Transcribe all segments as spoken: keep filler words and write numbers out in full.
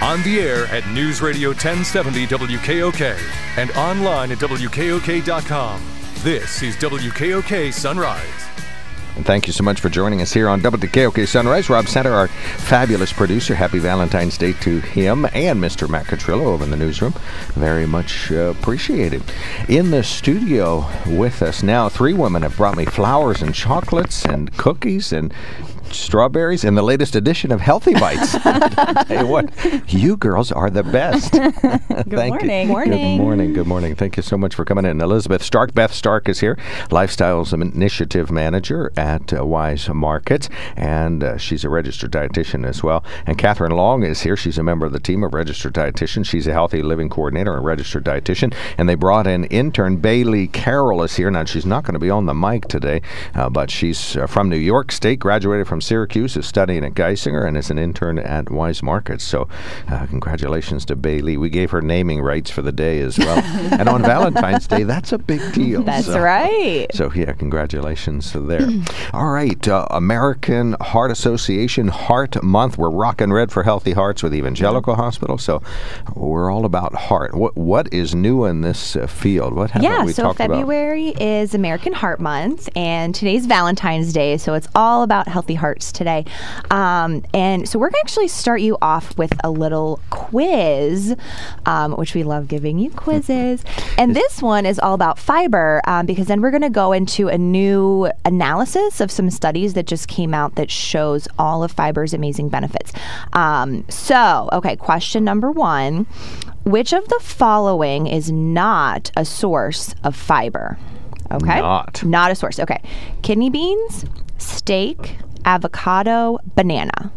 On the air at News Radio ten seventy W K O K and online at W K O K dot com. This is W K O K Sunrise. And thank you so much for joining us here on W K O K Sunrise. Rob Center, our fabulous producer. Happy Valentine's Day to him and Mister Matt Catrillo over in the newsroom. Very much uh, appreciated. In the studio with us now, three women have brought me flowers and chocolates and cookies and strawberries in the latest edition of Healthy Bites. I tell you what, you girls are the best. Good Thank morning. You. morning. Good morning. Good morning. Thank you so much for coming in. Elizabeth Stark, Beth Stark is here, Lifestyles Initiative Manager at uh, Wise Markets, and uh, she's a registered dietitian as well. And Catherine Long is here. She's a member of the team of registered dietitians. She's a healthy living coordinator and registered dietitian. And they brought in intern Bailey Carroll is here. Now, she's not going to be on the mic today, uh, but she's uh, from New York State, graduated from Syracuse, is studying at Geisinger, and is an intern at Wise Markets. So uh, congratulations to Bailey. We gave her naming rights for the day as well. And on Valentine's Day, that's a big deal. That's so, right. So, yeah, congratulations there. All right. Uh, American Heart Association Heart Month. We're rocking red for healthy hearts with Evangelical yeah. Hospital. So we're all about heart. What What is new in this uh, field? What haven't yeah, we so talked February about? is American Heart Month, and today's Valentine's Day, so it's all about healthy hearts today. Um, and so we're going to actually start you off with a little quiz, um, which we love giving you quizzes. And this one is all about fiber, um, because then we're going to go into a new analysis of some studies that just came out that shows all of fiber's amazing benefits. Um, so, okay, question number one. Which of the following is not a source of fiber? Okay. Not. Not a source. Okay. Kidney beans, steak, avocado, banana.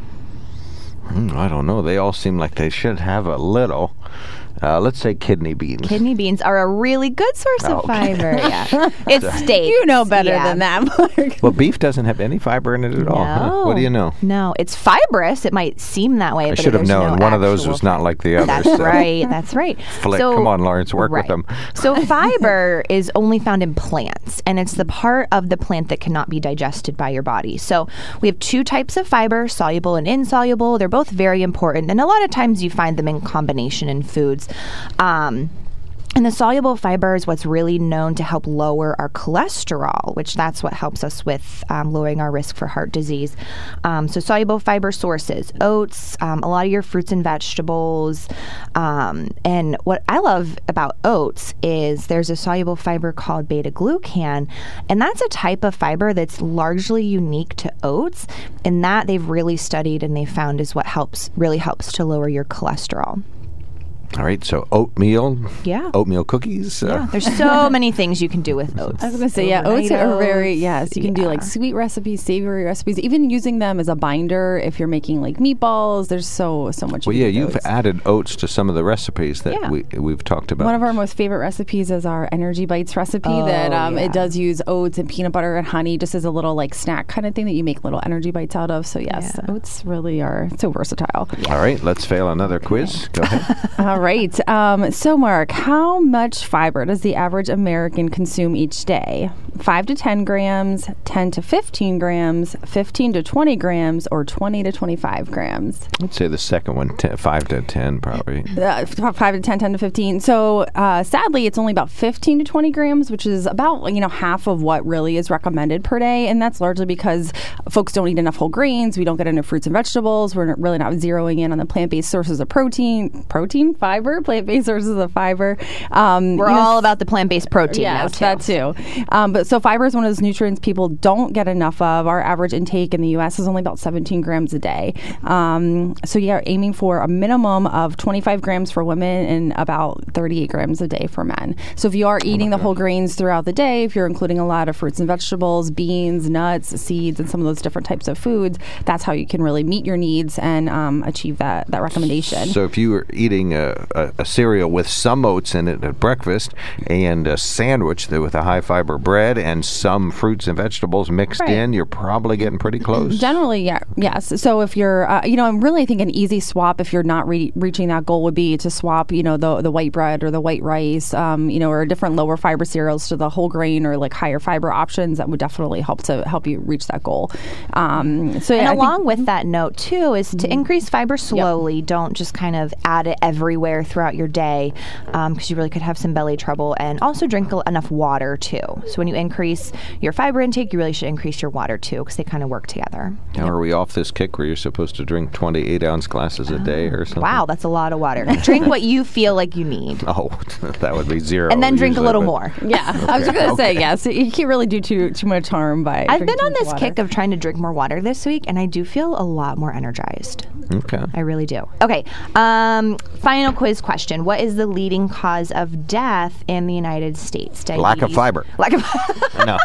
Hmm, I don't know. They all seem like they should have a little. Uh, let's say kidney beans. Kidney beans are a really good source oh, of okay. fiber. Yeah. It's steak. You know better yeah. than that, Mark. Well, beef doesn't have any fiber in it at all. Huh? No. What do you know? No, it's fibrous. It might seem that way, I but should have there's known. no One of those actual was not like the others. That's so. right. That's right. Flick. So, Come on, Lawrence. Work right. with them. So fiber is only found in plants, and it's the part of the plant that cannot be digested by your body. So we have two types of fiber, soluble and insoluble. They're both very important, and a lot of times you find them in combination in foods. Um, And the soluble fiber is what's really known to help lower our cholesterol, which that's what helps us with um, lowering our risk for heart disease. Um, so soluble fiber sources, oats, um, a lot of your fruits and vegetables. Um, and what I love about oats is there's a soluble fiber called beta-glucan, and that's a type of fiber that's largely unique to oats, and that they've really studied and they found is what helps really helps to lower your cholesterol. All right, so oatmeal, Yeah. oatmeal cookies. Yeah, Uh, there's so many things you can do with oats. I was going to say, yeah, oats Overnight are very, oats. yes, you can do like Yeah. sweet recipes, savory recipes, even using them as a binder if you're making like meatballs. There's so, so much. well, you yeah, can do with you've oats. added oats to some of the recipes that Yeah. we, we've talked about. One of our most favorite recipes is our Energy Bites recipe Oh, that um, yeah. it does use oats and peanut butter and honey just as a little like snack kind of thing that you make little Energy Bites out of. So yes, Yeah. oats really are so versatile. All right, let's fail another quiz. Go ahead. All right. Um, so, Mark, how much fiber does the average American consume each day? five to ten grams, ten to fifteen grams, fifteen to twenty grams, or twenty to twenty-five grams? Let's say the second one, ten, five to ten probably. Uh, five to ten, ten to fifteen. So, uh, sadly, it's only about fifteen to twenty grams, which is about, you know, half of what really is recommended per day. And that's largely because folks don't eat enough whole grains. We don't get enough fruits and vegetables. We're really not zeroing in on the plant-based sources of protein, protein, fiber, plant-based sources of fiber. Um, We're you know, all about the plant-based protein Yes, now, that too. Um, but so fiber is one of those nutrients people don't get enough of. Our average intake in the U S is only about seventeen grams a day. Um, so yeah, aiming for a minimum of twenty-five grams for women and about thirty-eight grams a day for men. So if you are eating the whole grains throughout the day, if you're including a lot of fruits and vegetables, beans, nuts, seeds, and some of those different types of foods, that's how you can really meet your needs and um, achieve that, that recommendation. So if you were eating a, a, a cereal with some oats in it at breakfast and a sandwich that with a high fiber bread bread and some fruits and vegetables mixed Right. in, you're probably getting pretty close. Generally, yeah, yes. So if you're, uh, you know, I'm really think an easy swap if you're not re- reaching that goal would be to swap, you know, the the white bread or the white rice, um, you know, or different lower fiber cereals to the whole grain or like higher fiber options. That would definitely help to help you reach that goal. Um, so yeah, And I along think, with that note, too, is to increase fiber slowly. Don't just kind of add it everywhere throughout your day because you really could have some belly trouble. And also drink a- enough water, too. So when you increase your fiber intake, you really should increase your water, too, because they kind of work together. Now, are we off this kick where you're supposed to drink twenty-eight ounce glasses a day or something? Wow, that's a lot of water. Drink what you feel like you need. Oh, that would be zero. And then drink a usually, little but- more. yeah, I was just gonna say yes. You can't really do too too much harm by. I've been drinking on too much this water. kick of trying to drink more water this week, and I do feel a lot more energized. Okay. I really do. Okay. Um, final quiz question. What is the leading cause of death in the United States? Lack of Diabetes. fiber. Lack of No.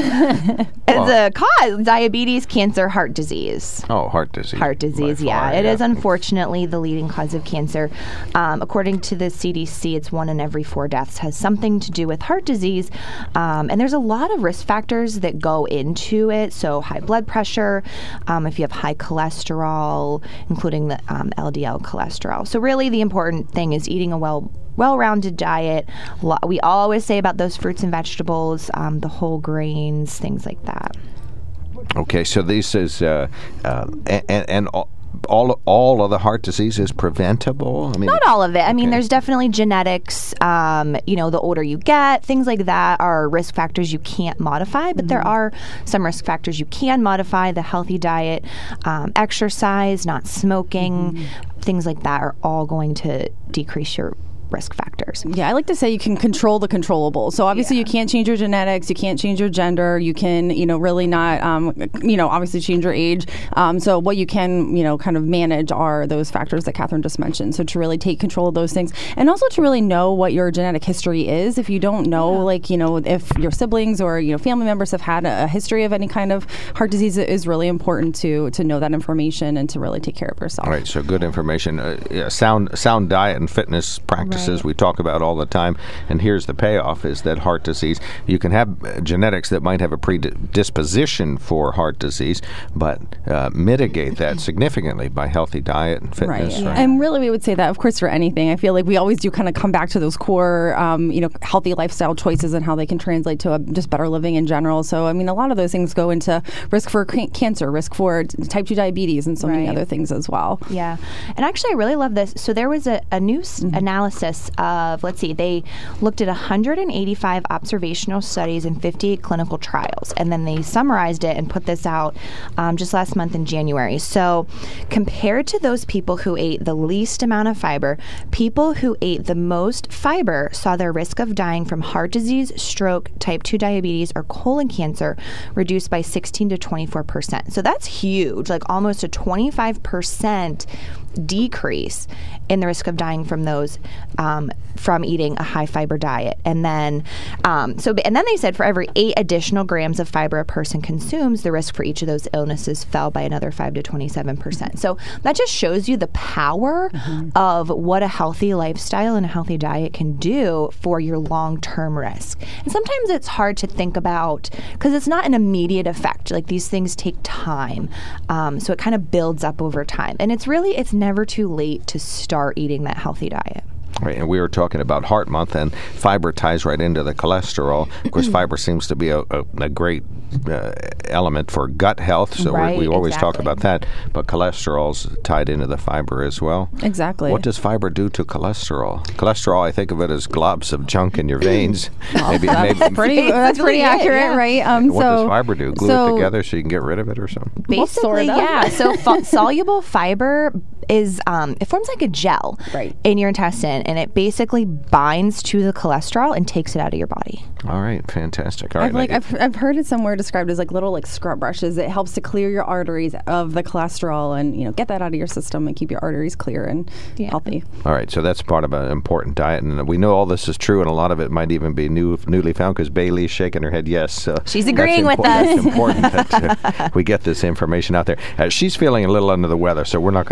It's a cause. Diabetes, cancer, heart disease. Oh, heart disease. Heart disease, By yeah. far, It is unfortunately the leading cause of cancer. Um, according to the C D C, it's one in every four deaths has something to do with heart disease. Um, and there's a lot of risk factors that go into it. So high blood pressure, um, if you have high cholesterol, including the um, L D L cholesterol. So really the important thing is eating a well well-rounded diet. Lo- We always say about those fruits and vegetables, um, the whole grains, things like that. Okay, so this is, uh, uh, and, and all, all all of the heart disease is preventable? I mean, Not all of it. I mean, Okay. there's definitely genetics. Um, you know, the older you get, things like that are risk factors you can't modify, but there are some risk factors you can modify. The healthy diet, um, exercise, not smoking, things like that are all going to decrease your risk factors. Yeah, I like to say you can control the controllable. So obviously you can't change your genetics, you can't change your gender, you can, you know, really not, um, you know, obviously change your age. Um, so what you can, you know, kind of manage are those factors that Catherine just mentioned. So to really take control of those things, and also to really know what your genetic history is. If you don't know, like, you know, if your siblings or, you know, family members have had a, a history of any kind of heart disease, it is really important to to know that information and to really take care of yourself. All right, so good information. Uh, yeah, sound sound diet and fitness practices Right. we talk about all the time. And here's the payoff is that heart disease, you can have uh, genetics that might have a predisposition for heart disease, but uh, mitigate that significantly by healthy diet and Right. fitness. Right. And really, we would say that, of course, for anything. I feel like we always do kind of come back to those core, um, you know, healthy lifestyle choices and how they can translate to a, just better living in general. So, I mean, a lot of those things go into risk for c- cancer, risk for t- type two diabetes, and so many Right. other things as well. Yeah. And actually, I really love this. So there was a, a new s- Mm-hmm. analysis of, let's see, they looked at one hundred eighty-five observational studies and fifty-eight clinical trials. And then they summarized it and put this out um, just last month in January. So compared to those people who ate the least amount of fiber, people who ate the most fiber saw their risk of dying from heart disease, stroke, type two diabetes, or colon cancer reduced by sixteen to twenty-four percent. So that's huge, like almost a twenty-five percent decrease in the risk of dying from those um, from eating a high fiber diet. And then um, so and then they said for every eight additional grams of fiber a person consumes, the risk for each of those illnesses fell by another five to twenty-seven percent. So that just shows you the power mm-hmm. of what a healthy lifestyle and a healthy diet can do for your long-term risk. And sometimes it's hard to think about because it's not an immediate effect. Like these things take time. Um, so it kind of builds up over time. And it's really, it's never too late to start eating that healthy diet. Right, and we were talking about Heart Month, and fiber ties right into the cholesterol. Of course, fiber seems to be a, a, a great uh, element for gut health, so Right, we we always exactly. talk about that. But cholesterol's tied into the fiber as well. Exactly. What does fiber do to cholesterol? Cholesterol, I think of it as globs of junk in your veins. maybe, That's maybe, pretty, that's pretty Basically it, accurate, yeah. right? Um, what so, does fiber do? Glue so, it together so you can get rid of it or something? Basically, sort of. yeah. So fo- soluble fiber is um, it forms like a gel Right. in your intestine, and it basically binds to the cholesterol and takes it out of your body. All right, fantastic. All right, I've like now, I've, I've heard it somewhere described as like little like scrub brushes. It helps to clear your arteries of the cholesterol and you know get that out of your system and keep your arteries clear and Yeah. healthy. all right, so that's part of an important diet, and we know all this is true, and a lot of it might even be new, newly found because Bailey's shaking her head yes. So She's that's agreeing with impor- us. That's important that uh, we get this information out there. Uh, she's feeling a little under the weather, so we're not going to force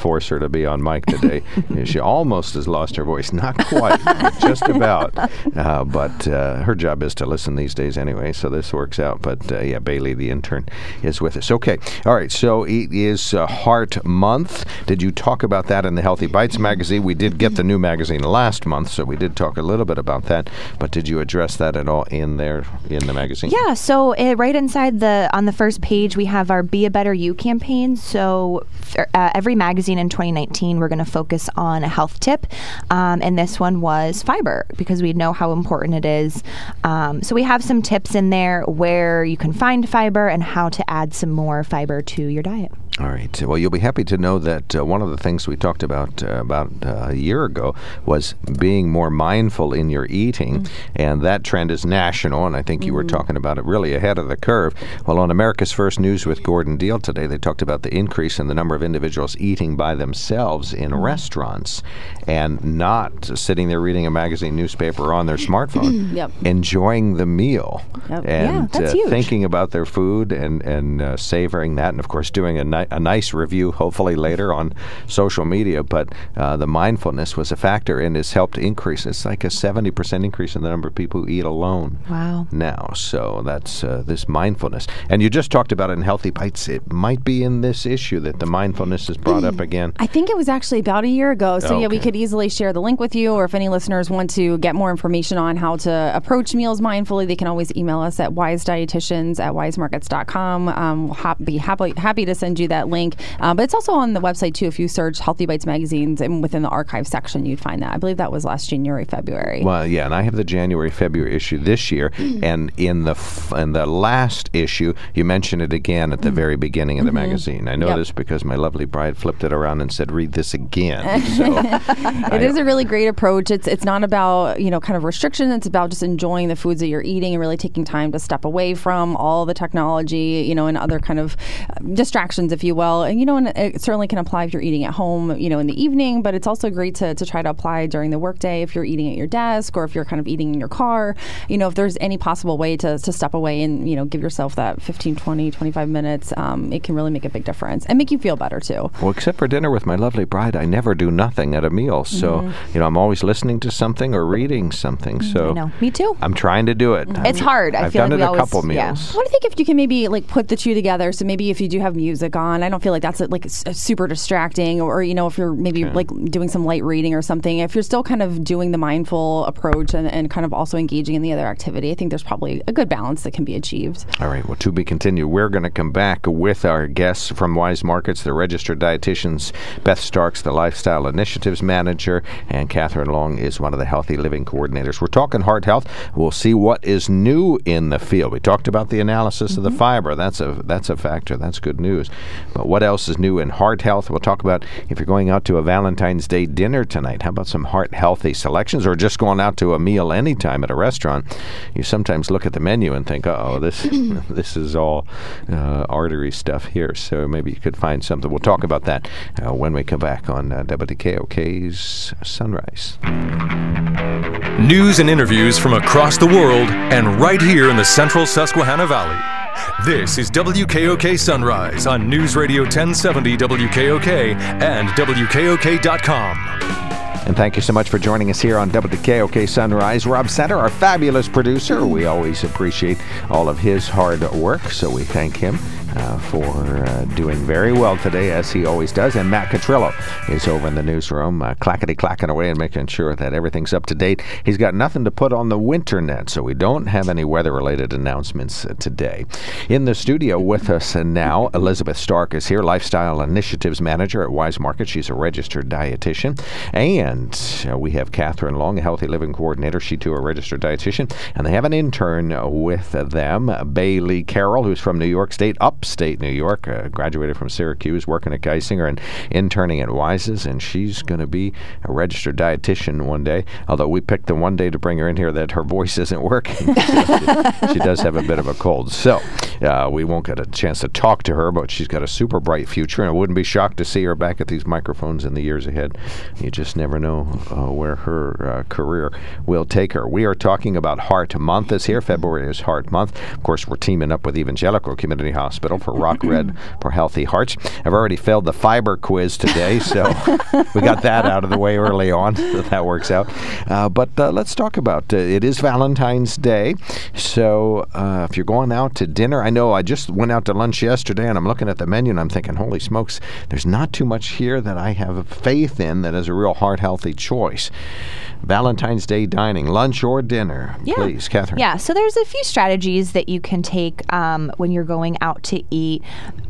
force her to be on mic today. She almost has lost her voice. Not quite, just about. Uh, but uh, her job is to listen these days anyway, so this works out. But uh, yeah, Bailey, the intern, is with us. Okay. All right. So it is uh, Heart Month. Did you talk about that in the Healthy Bites magazine? We did get the new magazine last month, so we did talk a little bit about that. But did you address that at all in there in the magazine? Yeah. So uh, right inside the on the first page, we have our Be a Better You campaign. So uh, every magazine in twenty nineteen, we're going to focus on a health tip, um, and this one was fiber because we know how important it is. Um, so we have some tips in there where you can find fiber and how to add some more fiber to your diet. All right. Well, you'll be happy to know that uh, one of the things we talked about uh, about uh, a year ago was being more mindful in your eating, mm. and that trend is national, and I think you mm. were talking about it really ahead of the curve. Well, on America's First News with Gordon Deal today, they talked about the increase in the number of individuals eating by themselves in mm. restaurants and not sitting there reading a magazine, newspaper, or on their smartphone, yep. enjoying the meal yep. and yeah, that's uh, huge. thinking about their food and, and uh, savoring that, and, of course, doing a night a nice review, hopefully later on social media, but uh, the mindfulness was a factor and has helped increase. It's like a seventy percent increase in the number of people who eat alone wow. now. So that's uh, this mindfulness. And you just talked about it in Healthy Bites. It might be in this issue that the mindfulness is brought up again. I think it was actually about a year ago. So, okay. yeah, we could easily share the link with you, or if any listeners want to get more information on how to approach meals mindfully, they can always email us at wise dietitians at wise markets dot com. Um, we'll ha- be happy, happy to send you that link. Um, but it's also on the website, too. If you search Healthy Bites magazines and within the archive section, you'd find that. I believe that was last January, February. Well, yeah, and I have the January, February issue this year. And in the f- in the last issue, you mentioned it again at the mm-hmm. very beginning of the mm-hmm. magazine. I know yep. this because my lovely bride flipped it around and said, read this again. So it I, is a really great approach. It's it's not about, you know, kind of restriction. It's about just enjoying the foods that you're eating and really taking time to step away from all the technology, you know, and other kind of distractions, if you will. And, you know, and it certainly can apply if you're eating at home, you know, in the evening, but it's also great to, to try to apply during the workday if you're eating at your desk or if you're kind of eating in your car. You know, if there's any possible way to, to step away and, you know, give yourself that fifteen, twenty, twenty-five minutes, um, it can really make a big difference and make you feel better, too. Well, except for dinner with my lovely bride, I never do nothing at a meal. So, mm-hmm. you know, I'm always listening to something or reading something. So I know. Me too. I'm trying to do it. Mm-hmm. It's hard. I I've feel done like it we a always, couple meals. Yeah. What do you think if you can maybe like put the two together? So maybe if you do have music on, I don't feel like that's a, like a super distracting, or, you know, if you're maybe okay. like doing some light reading or something, if you're still kind of doing the mindful approach and, and kind of also engaging in the other activity, I think there's probably a good balance that can be achieved. All right. Well, to be continued. We're going to come back with our guests from Wise Markets, the registered dietitians, Beth Starks, the lifestyle initiatives manager, and Catherine Long is one of the healthy living coordinators. We're talking heart health. We'll see what is new in the field. We talked about the analysis mm-hmm. of the fiber. That's a that's a factor. That's good news. But what else is new in heart health? We'll talk about if you're going out to a Valentine's Day dinner tonight, how about some heart healthy selections, or just going out to a meal anytime at a restaurant? You sometimes look at the menu and think, uh-oh, this this is all uh, artery stuff here. So maybe you could find something. We'll talk about that uh, when we come back on uh, W K O K's Sunrise. News and interviews from across the world and right here in the central Susquehanna Valley. This is W K O K Sunrise on News Radio ten seventy W K O K and W K O K dot com. And thank you so much for joining us here on W K O K Sunrise. Rob Center, our fabulous producer. We always appreciate all of his hard work, so we thank him uh, for uh, doing very well today, as he always does. And Matt Catrillo is over in the newsroom, uh, clackety-clacking away and making sure that everything's up to date. He's got nothing to put on the winter net, so we don't have any weather-related announcements uh, today. In the studio with us uh, now, Elizabeth Stark is here, Lifestyle Initiatives Manager at Wise Markets. She's a registered dietitian. And And uh, we have Catherine Long, a Healthy Living Coordinator. She, too, a registered dietitian. And they have an intern uh, with uh, them, Bailey Carroll, who's from New York State, upstate New York, uh, graduated from Syracuse, working at Geisinger and interning at Wise's. And she's going to be a registered dietitian one day, although we picked the one day to bring her in here that her voice isn't working. she, she does have a bit of a cold. So uh, we won't get a chance to talk to her, but she's got a super bright future. And I wouldn't be shocked to see her back at these microphones in the years ahead. You just never know uh, where her uh, career will take her. We are talking about Heart Month this here. February is Heart Month. Of course, we're teaming up with Evangelical Community Hospital Hospital for Rock Red for Healthy Hearts. I've already failed the fiber quiz today, so we got that out of the way early on, so that works out. Uh, but uh, let's talk about, uh, it is Valentine's Day, so uh, if you're going out to dinner, I know I just went out to lunch yesterday, and I'm looking at the menu, and I'm thinking, holy smokes, there's not too much here that I have faith in that is a real heart-healthy choice. Valentine's Day dining, lunch or dinner, yeah. please, Catherine. Yeah, so there's a few strategies that you can take um, when you're going out to eat.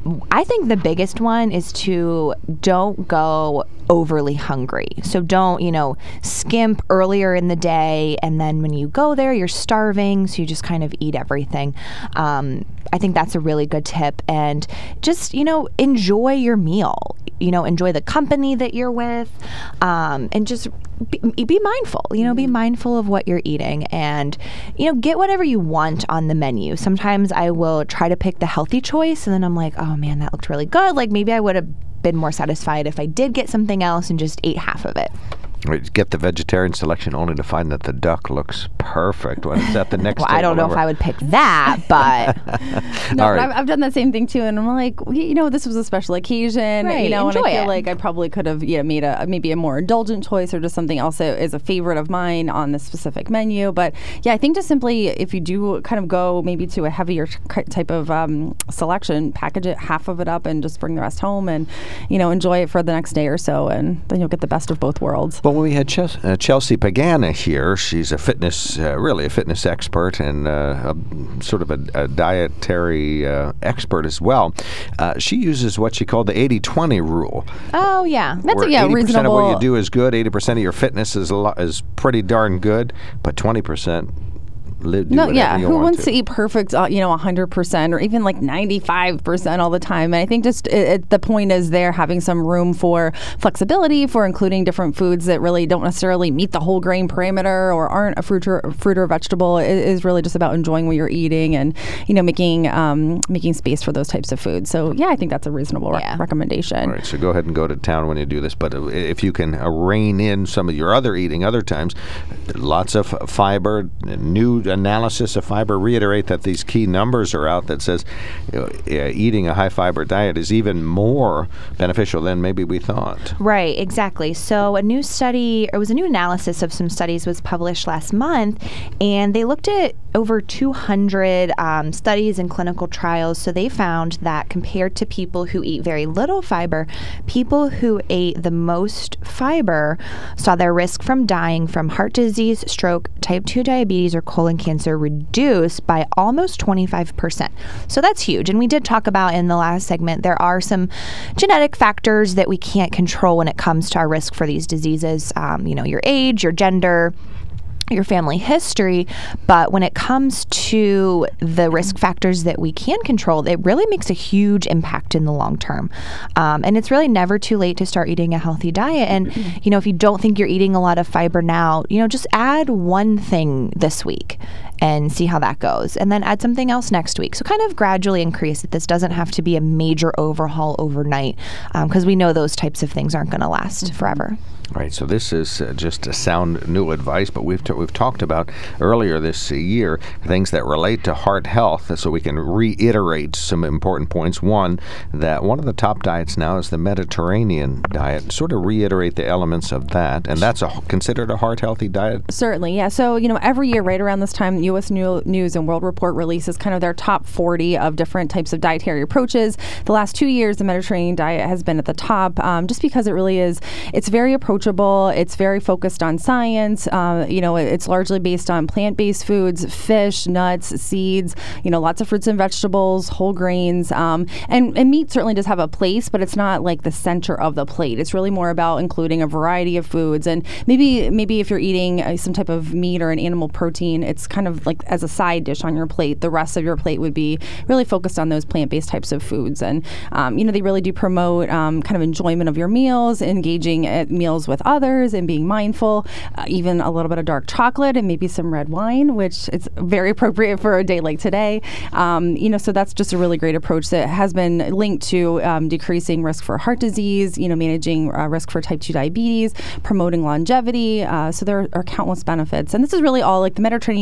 I think the biggest one is to don't go overly hungry. So don't, you know, skimp earlier in the day, and then when you go there, you're starving, so you just kind of eat everything. Um, I think that's a really good tip. And just, you know, enjoy your meal. You know, enjoy the company that you're with, um, and just be, be mindful. You know, be mindful of what you're eating, and, you know, get whatever you want on the menu. Sometimes I will try to pick the healthy choice, and then I'm like, oh man, that looked really good. Like maybe I would have been more satisfied if I did get something else and just ate half of it. Get the vegetarian selection only to find that the duck looks perfect. When it's at the next well, I don't know over. if I would pick that, but no, All right. but I've, I've done that same thing too, and I'm like, you know, this was a special occasion, right, you know, enjoy and I feel it. like I probably could have, you know, made a maybe a more indulgent choice or just something else that is a favorite of mine on this specific menu. But yeah, I think just simply if you do kind of go maybe to a heavier type of um, selection, package it, half of it up, and just bring the rest home, and you know, enjoy it for the next day or so, and then you'll get the best of both worlds. Well, we had Ches- uh, Chelsea Pagana here. She's a fitness, uh, really a fitness expert, and uh, a, sort of a, a dietary uh, expert as well. Uh, she uses what she called the eighty twenty rule. oh yeah, That's where a, yeah, eighty percent reasonable. of what you do is good, eighty percent of your fitness is a lo- is pretty darn good, but twenty percent Li- do no, whatever yeah. you Who want wants to. to eat perfect, uh, you know, one hundred percent or even like ninety-five percent all the time? And I think just it, it, the point is there having some room for flexibility, for including different foods that really don't necessarily meet the whole grain parameter or aren't a fruit or, fruit or vegetable. It is really just about enjoying what you're eating and, you know, making um, making space for those types of foods. So, yeah, I think that's a reasonable rec- Yeah. recommendation. All right, so go ahead and go to town when you do this. But if you can uh, rein in some of your other eating other times, lots of fiber, new analysis of fiber reiterate that these key numbers are out that says you know, uh, eating a high fiber diet is even more beneficial than maybe we thought. Right, exactly. So a new study, or it was a new analysis of some studies was published last month, and they looked at over two hundred um, studies and clinical trials. So they found that compared to people who eat very little fiber, people who ate the most fiber saw their risk from dying from heart disease, stroke, type two diabetes, or colon cancer reduced by almost twenty-five percent. So that's huge. And we did talk about in the last segment, there are some genetic factors that we can't control when it comes to our risk for these diseases. Um, you know, your age, your gender, your family history, but when it comes to the risk factors that we can control, it really makes a huge impact in the long term. Um, and it's really never too late to start eating a healthy diet. And, you know, if you don't think you're eating a lot of fiber now, you know, just add one thing this week and see how that goes. And then add something else next week. So kind of gradually increase it. This doesn't have to be a major overhaul overnight, because um, we know those types of things aren't going to last mm-hmm. forever. All right, so this is uh, just a sound new advice, but we've t- we've talked about earlier this year things that relate to heart health, so we can reiterate some important points. One, that one of the top diets now is the Mediterranean diet. Sort of reiterate the elements of that, and that's a, considered a heart healthy diet? Certainly, yeah. So, you know, every year right around this time, U S News and World Report releases kind of their top forty of different types of dietary approaches. The last two years, the Mediterranean diet has been at the top, um, just because it really is, it's very approachable. It's very focused on science. Uh, you know, it's largely based on plant-based foods, fish, nuts, seeds, you know, lots of fruits and vegetables, whole grains. Um, and, and meat certainly does have a place, but it's not like the center of the plate. It's really more about including a variety of foods. And maybe maybe if you're eating uh, some type of meat or an animal protein, it's kind of like as a side dish on your plate. The rest of your plate would be really focused on those plant-based types of foods. And, um, you know, they really do promote um, kind of enjoyment of your meals, engaging at meals with others and being mindful, uh, even a little bit of dark chocolate and maybe some red wine, which is very appropriate for a day like today. Um, you know, so that's just a really great approach that has been linked to um, decreasing risk for heart disease, you know, managing uh, risk for type two diabetes, promoting longevity. Uh, so there are countless benefits. And this is really all like the Mediterranean region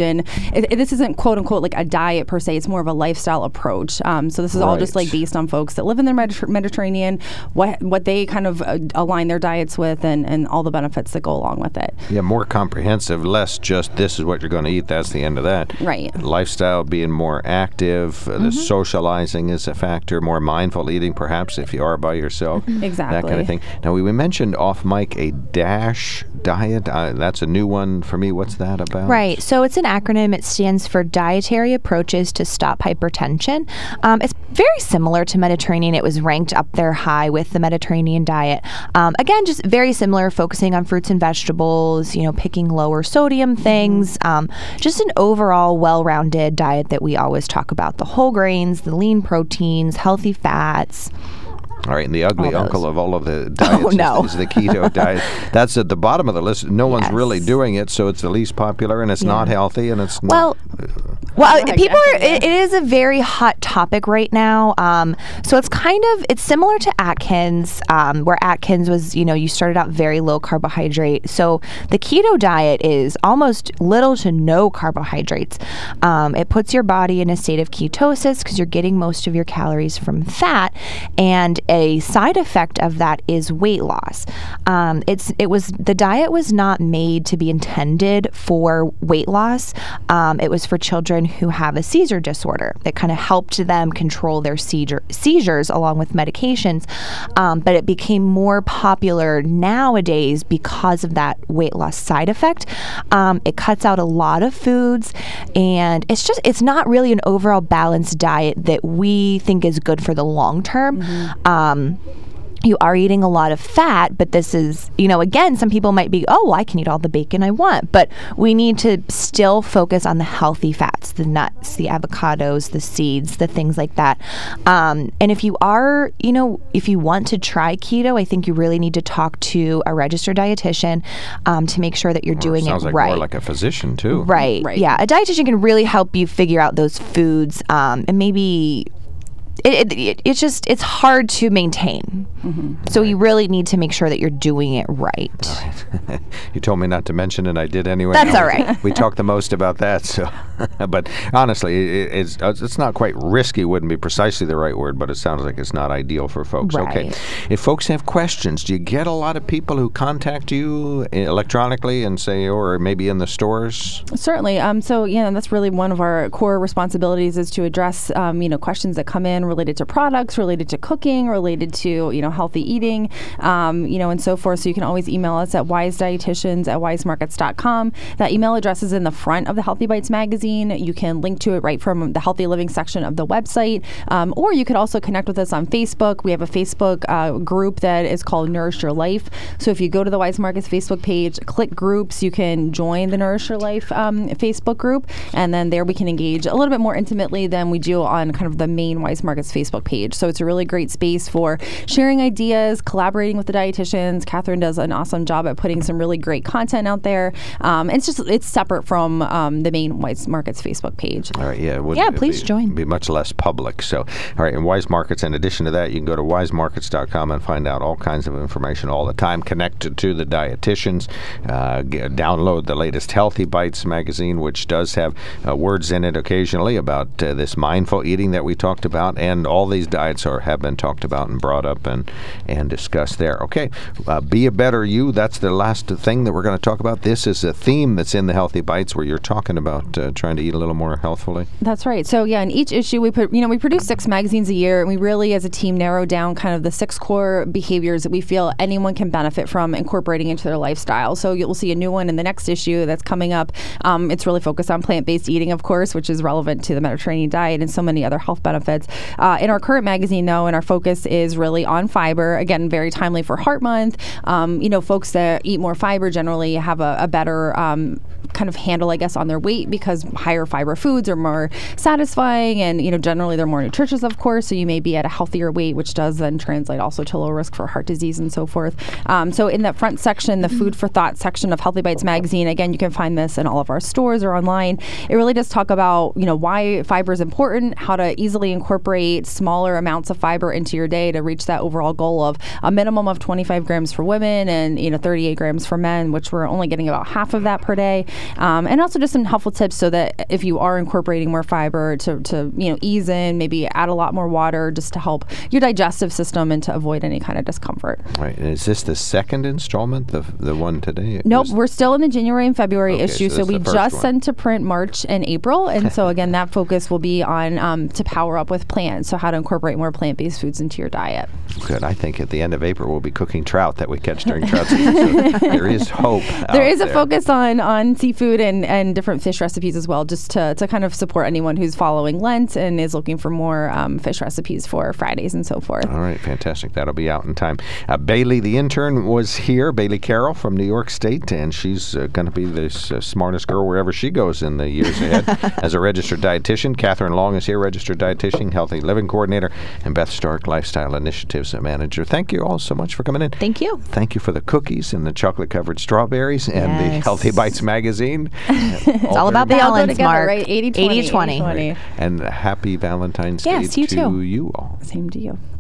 nutrition. It, it, this isn't quote unquote like a diet per se. It's more of a lifestyle approach. Um, so this is all just Right. like based on folks that live in the Mediter- Mediterranean, what what they kind of uh, align their diets with, and, and all the benefits that go along with it. Yeah, more comprehensive, less just this is what you're going to eat, that's the end of that. Right. Lifestyle, being more active, uh, the socializing is a factor, more mindful eating perhaps if you are by yourself. Exactly. That kind of thing. Now, we we mentioned off mic a DASH diet. Uh, that's a new one for me. What's that about? Right. So it's an acronym. It stands for Dietary Approaches to Stop Hypertension. Um, it's very similar to Mediterranean. It was ranked up there high with the Mediterranean diet. Um, again, just very similar, focusing on fruits and vegetables, you know, picking lower sodium things. Um, just an overall well-rounded diet that we always talk about. The whole grains, the lean proteins, healthy fats. All right, and the ugly All uncle those. of all of the diets Oh, no. is, is the keto diet. That's at the bottom of the list. No one's Yes. really doing it, so it's the least popular, and it's not Yeah. healthy, and it's not. Well, well, Yeah, people are. exactly. It, it is a very hot topic right now. Um, so it's kind of it's similar to Atkins, um, where Atkins was, you know, you started out very low carbohydrate. So the keto diet is almost little to no carbohydrates. Um, it puts your body in a state of ketosis because you're getting most of your calories from fat, and a side effect of that is weight loss. Um, it's it was the diet was not made to be intended for weight loss. Um, it was for children who have a seizure disorder that kind of helped them control their seizure, seizures along with medications. Um, but it became more popular nowadays because of that weight loss side effect. Um, it cuts out a lot of foods, and it's just it's not really an overall balanced diet that we think is good for the long term. Um, you are eating a lot of fat, but this is, you know, again, some people might be, oh, well, I can eat all the bacon I want, but we need to still focus on the healthy fats, the nuts, the avocados, the seeds, the things like that. Um, and if you are, you know, if you want to try keto, I think you really need to talk to a registered dietitian um, to make sure that you're doing sounds it like right. more like a physician too. Right. Right. Yeah. A dietitian can really help you figure out those foods um, and maybe. It, it, it's just it's hard to maintain, so you really need to make sure that you're doing it right. You told me not to mention it. I did anyway. That's all right. We talked the most about that. So, but honestly, it, it's it's not quite risky. Wouldn't be precisely the right word, but it sounds like it's not ideal for folks. Okay. Right. If folks have questions, do you get a lot of people who contact you electronically and say, or maybe in the stores? Certainly. Um, so, yeah, that's really one of our core responsibilities is to address, um, you know, questions that come in related to products, related to cooking, related to, you know, healthy eating, um, you know, and so forth. So you can always email us at wise dietitians at wise markets dot com. That email address is in the front of the Healthy Bites magazine. You can link to it right from the Healthy Living section of the website. Um, or you could also connect with us on Facebook. We have a Facebook uh, group that is called Nourish Your Life. So if you go to the Wise Markets Facebook page, click groups, you can join the Nourish Your Life um, Facebook group. And then there we can engage a little bit more intimately than we do on kind of the main Wise Markets Facebook page. So it's a really great space for sharing ideas, collaborating with the dietitians. Catherine does an awesome job at putting some really great content out there. Um, it's just, it's separate from um, the main Wise Markets Facebook page. All right, yeah. It would, Yeah, it'd please be, join. Be much less public. So, all right, and Wise Markets, in addition to that, you can go to wise markets dot com and find out all kinds of information all the time connected to the dietitians. Uh, g- download the latest Healthy Bites magazine, which does have uh, words in it occasionally about uh, this mindful eating that we talked about, and all these diets are have been talked about and brought up and, and discussed there. Okay, uh, be a better you. That's the last thing that we're going to talk about. This is a theme that's in the Healthy Bites where you're talking about uh, trying to eat a little more healthfully. That's right. So yeah, in each issue we put, you know, we produce six magazines a year, and we really, as a team, narrow down kind of the six core behaviors that we feel anyone can benefit from incorporating into their lifestyle. So you'll see a new one in the next issue that's coming up. Um, it's really focused on plant-based eating, of course, which is relevant to the Mediterranean diet and so many other health benefits. Uh, in our current magazine, though, and our focus is really on fiber. Again, very timely for Heart Month. Um, you know, folks that eat more fiber generally have a, a better um, kind of handle, I guess, on their weight because higher fiber foods are more satisfying, and you know, generally they're more nutritious, of course. So you may be at a healthier weight, which does then translate also to low risk for heart disease and so forth. Um, so in that front section, the Food for Thought section of Healthy Bites magazine, again, you can find this in all of our stores or online. It really does talk about, you know, why fiber is important, how to easily incorporate smaller amounts of fiber into your day to reach that overall goal of a minimum of twenty-five grams for women and, you know, thirty-eight grams for men, which we're only getting about half of that per day. um, and also just some helpful tips so that if you are incorporating more fiber to, to you know ease in, maybe add a lot more water just to help your digestive system and to avoid any kind of discomfort. Right. And is this the second installment, the the one today? It Nope, was- we're still in the January and February Okay, issue. so So, this is we the first just one. sent to print March and April, and so again, that focus will be on um, to power up with plants. So how to incorporate more plant-based foods into your diet. Good. I think at the end of April we'll be cooking trout that we catch during trout season. So there is hope. There out is a there. focus on on seafood and, and different fish recipes as well, just to, to kind of support anyone who's following Lent and is looking for more um, fish recipes for Fridays and so forth. All right, fantastic. That'll be out in time. Uh, Bailey, the intern, was here. Bailey Carroll from New York State, and she's uh, going to be the uh, smartest girl wherever she goes in the years ahead as a registered dietitian. Catherine Long is here, registered dietitian, healthy living coordinator, and Beth Stark, lifestyle initiatives manager. Thank you all so much for coming in. Thank you. Thank you for the cookies and the chocolate-covered strawberries and the Yes. Healthy Bites magazine. It's all about They all go balance, together, Mark. right? eighty twenty. eighty twenty. And happy Valentine's Yes, Day you to too. you all. Same to you.